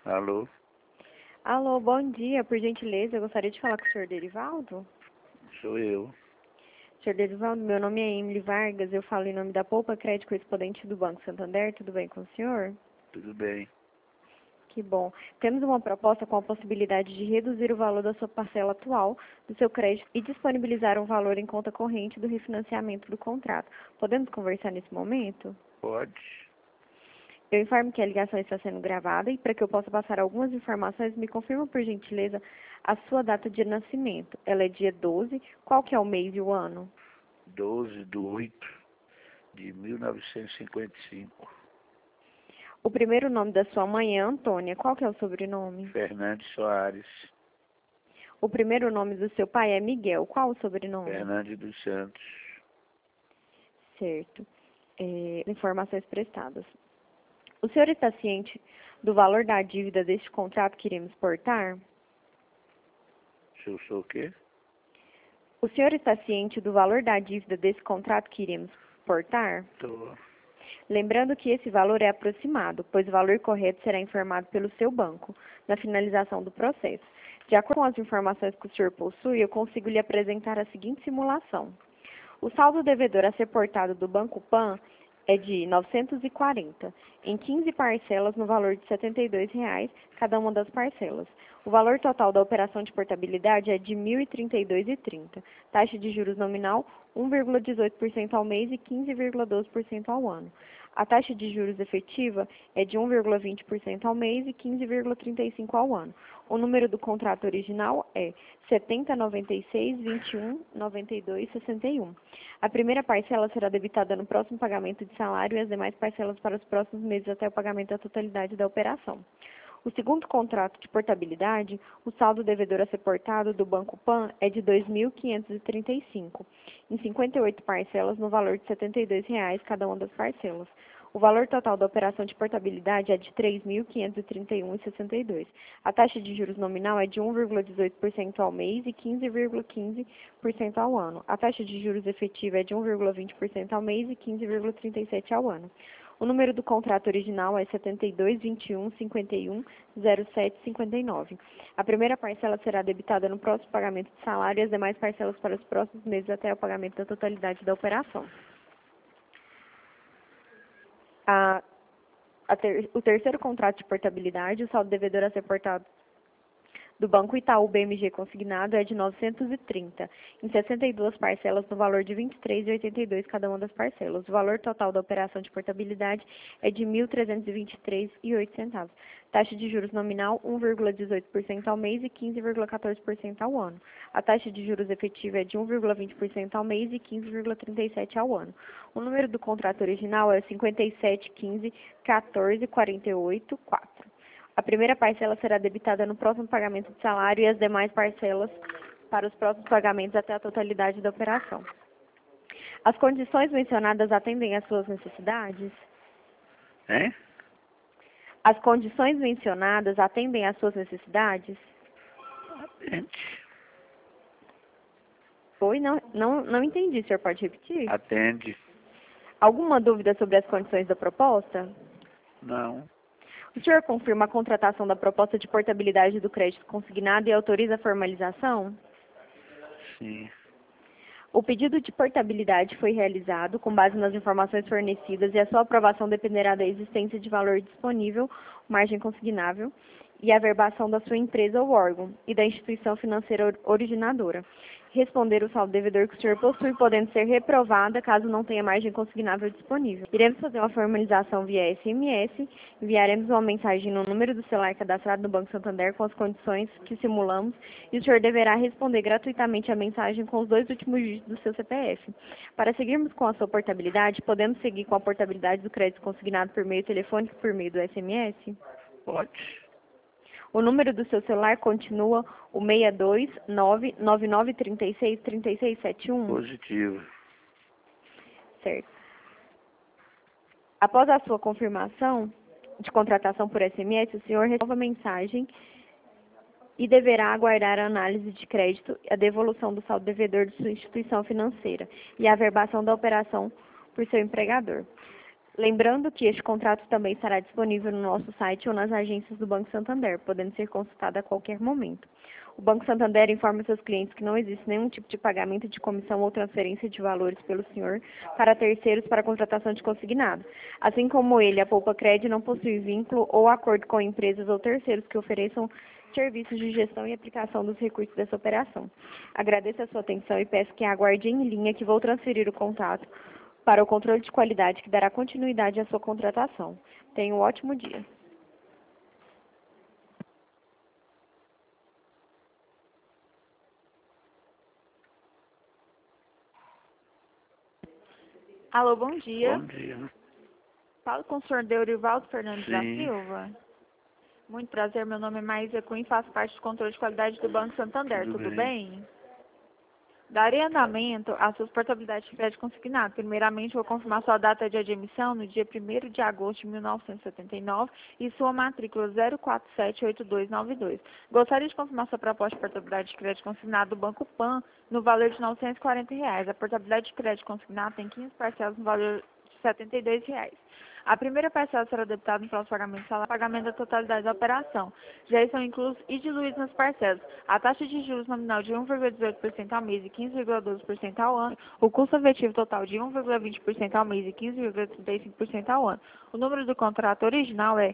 Alô? Alô, bom dia. Por gentileza, eu gostaria de falar com o senhor Derivaldo. Sou eu. Senhor Derivaldo, meu nome é Emily Vargas, eu falo em nome da Poupa Crédito Correspondente do Banco Santander. Tudo bem com o senhor? Tudo bem? Que bom. Temos uma proposta com a possibilidade de reduzir o valor da sua parcela atual do seu crédito e disponibilizar um valor em conta corrente do refinanciamento do contrato. Podemos conversar nesse momento? Pode. Eu informo que a ligação está sendo gravada e para que eu possa passar algumas informações, me confirma por gentileza a sua data de nascimento. Ela é dia 12. Qual que é o mês e o ano? 12/8/1955. O primeiro nome da sua mãe é Antônia. Qual que é o sobrenome? Fernandes Soares. O primeiro nome do seu pai é Miguel. Qual o sobrenome? Fernandes dos Santos. Certo. Informações prestadas. O senhor está ciente do valor da dívida deste contrato que iremos portar? Se eu sou o quê? O senhor está ciente do valor da dívida desse contrato que iremos portar? Tô. Lembrando que esse valor é aproximado, pois o valor correto será informado pelo seu banco na finalização do processo. De acordo com as informações que o senhor possui, eu consigo lhe apresentar a seguinte simulação. O saldo devedor a ser portado do Banco Pan é de 940, em 15 parcelas no valor de R$ 72,00 cada uma das parcelas. O valor total da operação de portabilidade é de R$ 1.032,30. Taxa de juros nominal 1,18% ao mês e 15,12% ao ano. A taxa de juros efetiva é de 1,20% ao mês e 15,35% ao ano. O número do contrato original é 7096-21-92-61. A primeira parcela será debitada no próximo pagamento de salário e as demais parcelas para os próximos meses até o pagamento da totalidade da operação. O segundo contrato de portabilidade, o saldo devedor a ser portado do Banco Pan é de R$ 2.535, em 58 parcelas no valor de R$ 72,00 cada uma das parcelas. O valor total da operação de portabilidade é de R$ 3.531,62. A taxa de juros nominal é de 1,18% ao mês e 15,15% ao ano. A taxa de juros efetiva é de 1,20% ao mês e 15,37% ao ano. O número do contrato original é 7221510759. A primeira parcela será debitada no próximo pagamento de salário e as demais parcelas para os próximos meses até o pagamento da totalidade da operação. O terceiro contrato de portabilidade, o saldo devedor a ser portado do Banco Itaú BMG consignado é de 930, em 62 parcelas no valor de R$ 23,82 cada uma das parcelas. O valor total da operação de portabilidade é de R$ 1.323,08. Taxa de juros nominal 1,18% ao mês e 15,14% ao ano. A taxa de juros efetiva é de 1,20% ao mês e 15,37% ao ano. O número do contrato original é 57151448-4. A primeira parcela será debitada no próximo pagamento de salário e as demais parcelas para os próximos pagamentos até a totalidade da operação. As condições mencionadas atendem às suas necessidades? Hein? As condições mencionadas atendem às suas necessidades? Atende. Oi, não entendi, o senhor pode repetir? Atende. Alguma dúvida sobre as condições da proposta? Não. O senhor confirma a contratação da proposta de portabilidade do crédito consignado e autoriza a formalização? Sim. O pedido de portabilidade foi realizado com base nas informações fornecidas e a sua aprovação dependerá da existência de valor disponível, margem consignável e a averbação da sua empresa ou órgão e da instituição financeira originadora. Responder o saldo devedor que o senhor possui, podendo ser reprovada caso não tenha margem consignável disponível. Iremos fazer uma formalização via SMS, enviaremos uma mensagem no número do celular cadastrado no Banco Santander com as condições que simulamos e o senhor deverá responder gratuitamente a mensagem com os 2 últimos dígitos do seu CPF. Para seguirmos com a sua portabilidade, podemos seguir com a portabilidade do crédito consignado por meio telefônico por meio do SMS? Pode. O número do seu celular continua o 62999363671? Positivo. Certo. Após a sua confirmação de contratação por SMS, o senhor recebe a mensagem e deverá aguardar a análise de crédito e a devolução do saldo devedor de sua instituição financeira e a averbação da operação por seu empregador. Lembrando que este contrato também estará disponível no nosso site ou nas agências do Banco Santander, podendo ser consultado a qualquer momento. O Banco Santander informa seus clientes que não existe nenhum tipo de pagamento de comissão ou transferência de valores pelo senhor para terceiros para contratação de consignado. Assim como ele, a Poupa Cred não possui vínculo ou acordo com empresas ou terceiros que ofereçam serviços de gestão e aplicação dos recursos dessa operação. Agradeço a sua atenção e peço que aguarde em linha que vou transferir o contato para o controle de qualidade que dará continuidade à sua contratação. Tenha um ótimo dia. Alô, bom dia. Bom dia. Falo com o senhor Deurivaldo Fernandes da Sim, Silva. Muito prazer, meu nome é Maísa Cunha e faço parte do controle de qualidade do Banco Santander. tudo Tudo bem. bem? Darei andamento às suas portabilidades de crédito consignado. Primeiramente, vou confirmar sua data de admissão no dia 1º de agosto de 1979 e sua matrícula 0478292. Gostaria de confirmar sua proposta de portabilidade de crédito consignado do Banco Pan no valor de R$ 940. A portabilidade de crédito consignado tem 15 parcelas no valor de R$ 72. A primeira parcela será debitada no próximo pagamento do salário, pagamento da totalidade da operação. Já estão inclusos e diluídos nas parcelas a taxa de juros nominal de 1,18% ao mês e 15,12% ao ano, o custo efetivo total de 1,20% ao mês e 15,35% ao ano. O número do contrato original é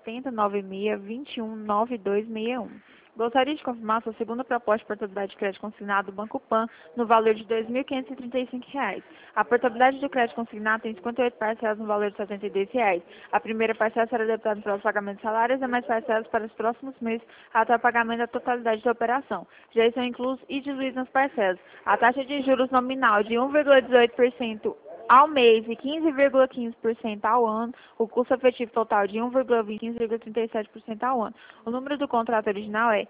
7096219261. Gostaria de confirmar sua segunda proposta de portabilidade de crédito consignado do Banco Pan no valor de R$ 2.535. A portabilidade do crédito consignado tem 58 parcelas no valor de R$ 72. A primeira parcela será debitada para o pagamento de salários e demais parcelas para os próximos meses até o pagamento da totalidade da operação. Já estão inclusos e diluídos nas parcelas a taxa de juros nominal de 1,18% ao mês e 15,15% ao ano, o custo efetivo total de 1,20 e 15,37% ao ano. O número do contrato original é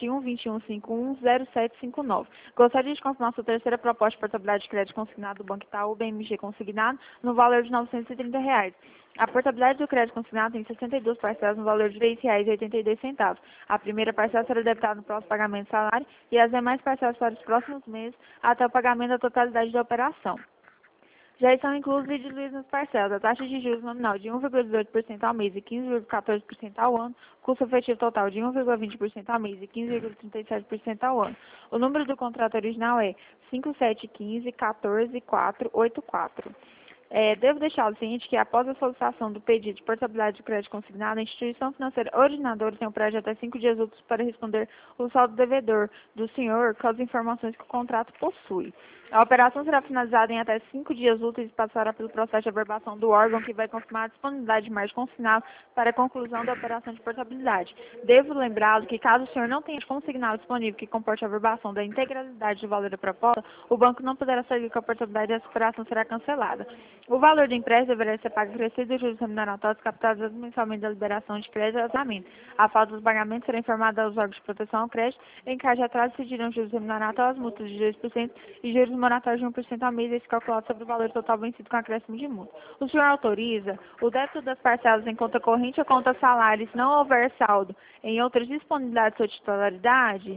7121510759. Gostaria de confirmar sua terceira proposta de portabilidade de crédito consignado do Banco Itaú BMG consignado no valor de R$ 930. A portabilidade do crédito consignado tem 62 parcelas no valor de R$ 3,82. A primeira parcela será debitada no próximo pagamento do salário e as demais parcelas para os próximos meses até o pagamento da totalidade da operação. Já estão inclusos e diluídos nas parcelas a taxa de juros nominal de 1,18% ao mês e 15,14% ao ano, custo efetivo total de 1,20% ao mês e 15,37% ao ano. O número do contrato original é 5715-14484. Devo deixar o ciente que, após a solicitação do pedido de portabilidade de crédito consignado, a instituição financeira originadora tem um prazo de até 5 dias úteis para responder o saldo devedor do senhor com as informações que o contrato possui. A operação será finalizada em até 5 dias úteis e passará pelo processo de averbação do órgão, que vai confirmar a disponibilidade de margem consignado para a conclusão da operação de portabilidade. Devo lembrá-lo que, caso o senhor não tenha consignado disponível que comporte a averbação da integralidade do valor da proposta, o banco não poderá seguir com a portabilidade e essa operação será cancelada. O valor do empréstimo deverá ser pago acrescido de juros remuneratórios captados mensalmente da liberação de crédito e orçamento. A falta dos pagamentos será informada aos órgãos de proteção ao crédito. Em caso de atraso, decidirão juros remuneratórios, multas de 2% e juros moratórios de 1% ao mês, esse calculado sobre o valor total vencido com acréscimo de multa. O senhor autoriza o débito das parcelas em conta corrente ou conta salário, se não houver saldo em outras disponibilidades de sua titularidade?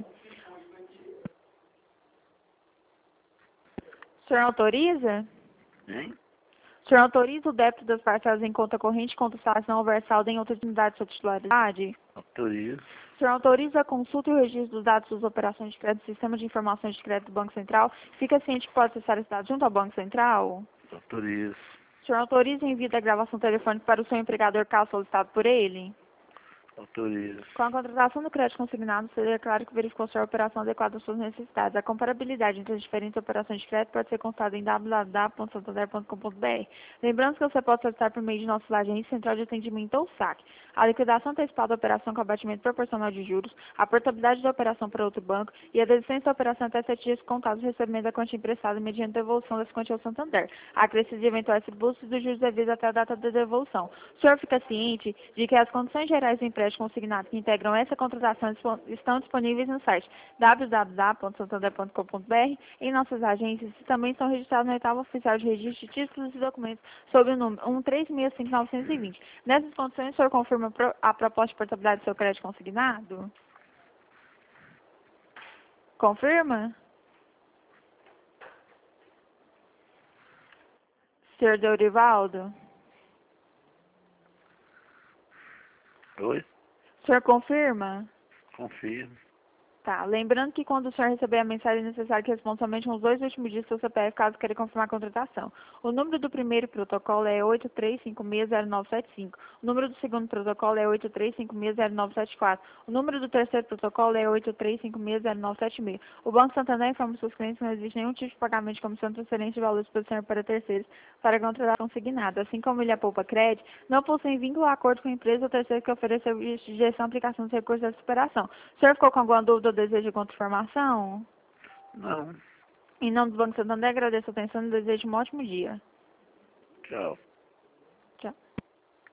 O senhor autoriza? Hein? O senhor autoriza o débito das parcelas em conta corrente contra o salário se não houver saldo em outras unidades de sua titularidade? Autorizo. O senhor autoriza a consulta e o registro dos dados das operações de crédito do Sistema de Informações de Crédito do Banco Central? Fica ciente que pode acessar esse dado junto ao Banco Central? Autorizo. O senhor autoriza o envio da gravação telefônica para o seu empregador caso solicitado por ele? Autorizo. Com a contratação do crédito consignado, seria claro que verificou se a operação adequada às suas necessidades. A comparabilidade entre as diferentes operações de crédito pode ser consultada em www.santander.com.br. Lembrando que você pode solicitar por meio de nossas agências, central de atendimento ou saque. A liquidação antecipada da operação com abatimento proporcional de juros, a portabilidade da operação para outro banco e a desistência da operação até 7 dias contados do recebimento da quantia emprestada mediante devolução dessa quantia ao Santander. A acrescimento de eventuais tributos e dos juros devidos até a data da devolução. O senhor fica ciente de que as condições gerais do empréstimo consignado que integram essa contratação estão disponíveis no site www.santander.com.br, em nossas agências e também estão registrados na etapa oficial de registro de títulos e documentos sob o número 1365920. Nessas condições, o senhor confirma a proposta de portabilidade do seu crédito consignado? Confirma? Senhor Deurivaldo? Oi? O senhor confirma? Confirmo. Tá. Lembrando que quando o senhor receber a mensagem, é necessário que responda somente uns 2 últimos dígitos do seu CPF, caso queira confirmar a contratação. O número do primeiro protocolo é 83560975. O número do segundo protocolo é 83560974. O número do terceiro protocolo é 83560976. O Banco Santander informa seus clientes que não existe nenhum tipo de pagamento de comissão de transferência de valores pelo senhor para terceiros para contratação consignada. Assim como ele poupa crédito, não possui vínculo a acordo com a empresa ou terceiro que ofereceu serviço de gestão e aplicação dos recursos da superação. O senhor ficou com alguma dúvida ou desejo de outra informação? Não. Em nome do Banco Santander, agradeço a atenção e desejo um ótimo dia. Tchau.